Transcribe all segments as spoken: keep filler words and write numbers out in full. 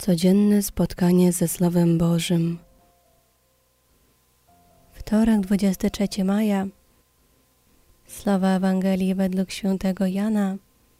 Codzienne spotkanie ze Słowem Bożym. Wtorek, dwudziestego trzeciego maja. Słowa Ewangelii według świętego Jana.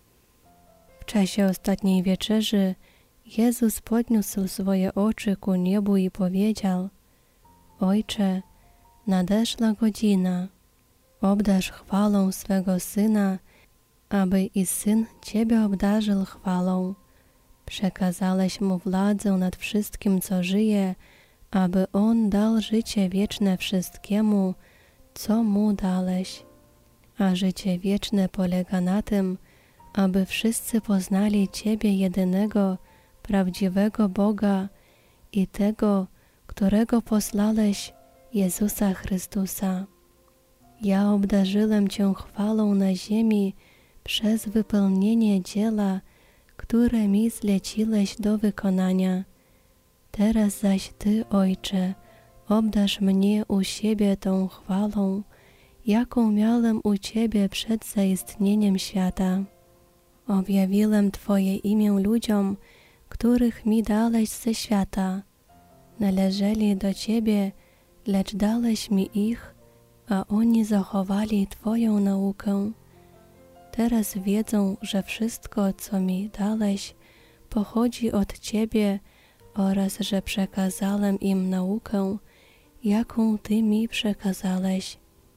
W czasie ostatniej wieczerzy Jezus podniósł swoje oczy ku niebu i powiedział: Ojcze, nadeszła godzina, obdarz chwałą swego Syna, aby i Syn Ciebie obdarzył chwałą. Przekazałeś Mu władzę nad wszystkim, co żyje, aby On dał życie wieczne wszystkiemu, co Mu dałeś. A życie wieczne polega na tym, aby wszyscy poznali Ciebie jedynego, prawdziwego Boga i tego, którego posłałeś, Jezusa Chrystusa. Ja obdarzyłem Cię chwałą na ziemi przez wypełnienie dzieła, które mi zleciłeś do wykonania. Teraz zaś Ty, Ojcze, obdarz mnie u siebie tą chwałą, jaką miałem u Ciebie przed zaistnieniem świata. Objawiłem Twoje imię ludziom, których mi dałeś ze świata. Należeli do Ciebie, lecz dałeś mi ich, a oni zachowali Twoją naukę. Teraz wiedzą, że wszystko, co mi dałeś, pochodzi od Ciebie oraz że przekazałem im naukę, jaką Ty mi przekazałeś.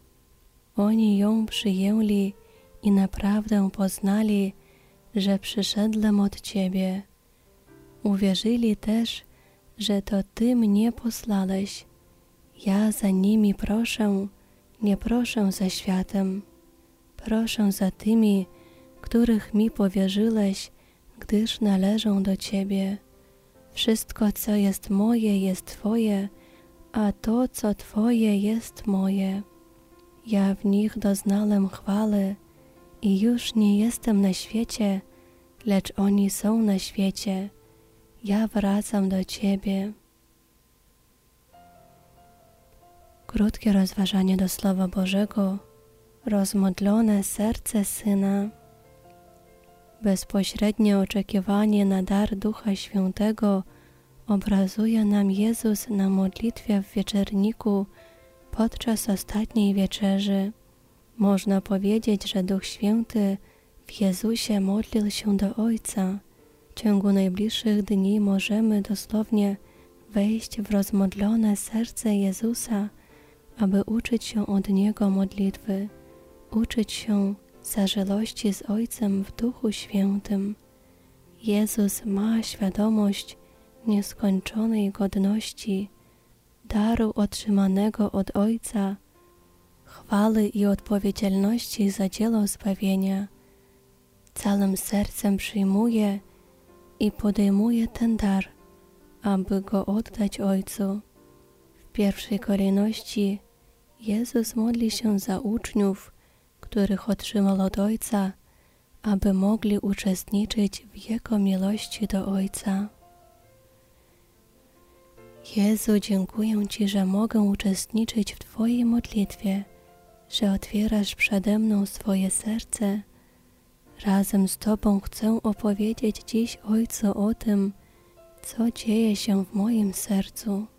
Oni ją przyjęli i naprawdę poznali, że przyszedłem od Ciebie. Uwierzyli też, że to Ty mnie posłałeś. Ja za nimi proszę, nie proszę za światem. Proszę za tymi, których mi powierzyłeś, gdyż należą do Ciebie. Wszystko, co jest moje, jest Twoje, a to, co Twoje, jest moje. Ja w nich doznałem chwały i już nie jestem na świecie, lecz oni są na świecie. Ja wracam do Ciebie. Krótkie rozważanie do Słowa Bożego. Rozmodlone serce Syna. Bezpośrednie oczekiwanie na dar Ducha Świętego obrazuje nam Jezus na modlitwie w wieczerniku podczas ostatniej wieczerzy. Można powiedzieć, że Duch Święty w Jezusie modlił się do Ojca. W ciągu najbliższych dni możemy dosłownie wejść w rozmodlone serce Jezusa, aby uczyć się od Niego modlitwy, uczyć się zażyłości z Ojcem w Duchu Świętym. Jezus ma świadomość nieskończonej godności, daru otrzymanego od Ojca, chwały i odpowiedzialności za dzieło zbawienia. Całym sercem przyjmuje i podejmuje ten dar, aby go oddać Ojcu. W pierwszej kolejności Jezus modli się za uczniów, których otrzymał od Ojca, aby mogli uczestniczyć w Jego miłości do Ojca. Jezu, dziękuję Ci, że mogę uczestniczyć w Twojej modlitwie, że otwierasz przede mną swoje serce. Razem z Tobą chcę opowiedzieć dziś Ojcu o tym, co dzieje się w moim sercu.